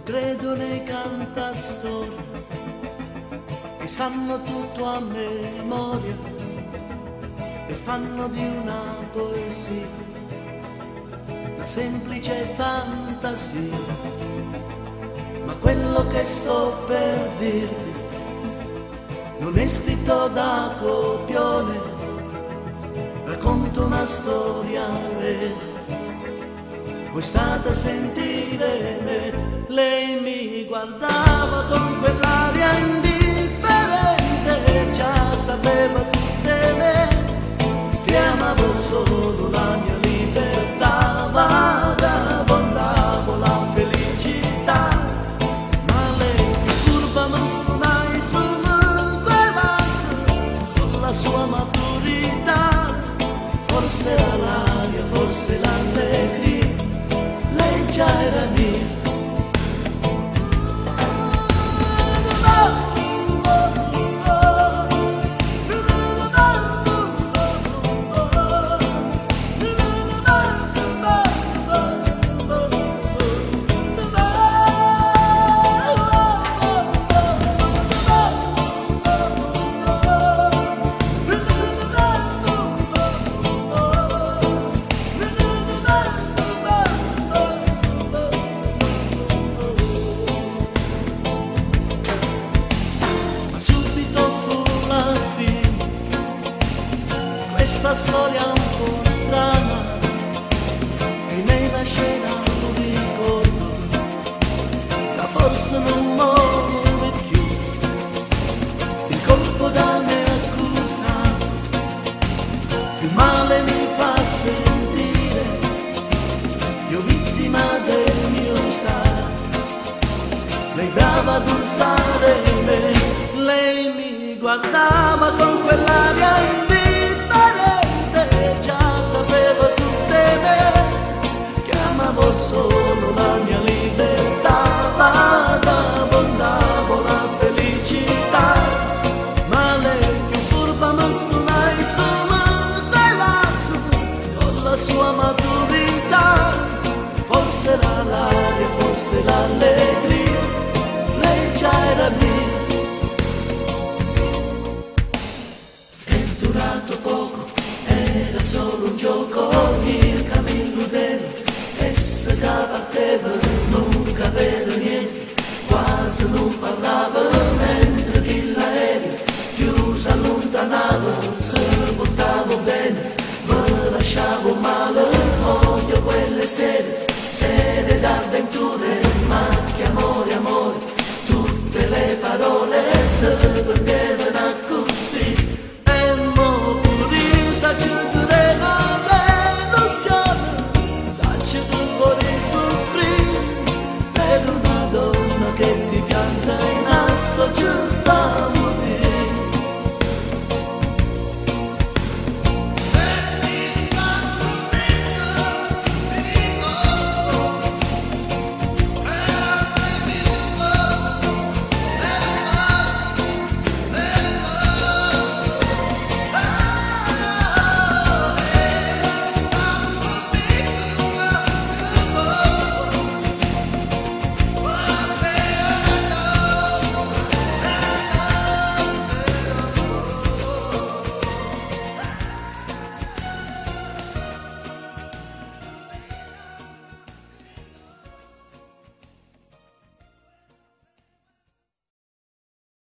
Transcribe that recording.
Non credo nei cantastorie che sanno tutto a memoria e fanno di una poesia una semplice fantasia. Ma quello che sto per dirvi non è scritto da copione, racconto una storia vera. Voi state a sentire me. Lei mi guardava con quell'aria indifferente, già sapeva tutte me che amavo solo la mia libertà, vagabondavo la felicità. Ma lei che curva ma suonai su quevas con la sua maturità, forse l'aria, forse l'allegria, lei già era mia. Questa storia un po' strana e nella scena un ricordo che forse non muore più. Il colpo da me accusato più male mi fa sentire, io vittima del mio usare. Lei brava ad usare me, lei mi guardava con quell'aria indifferente, già sapeva tutte me che amavo solo la mia libertà, vagabondavo la felicità. Ma lei più furba ma stonai solo quell'azzo con la sua maturità, forse era l'aria, forse l'allegria, lei già era mia. Era solo un gioco mio che mi illudevo e se batteva, nunca vedo niente, quasi non parlava mentre che l'aereo più si allontanava.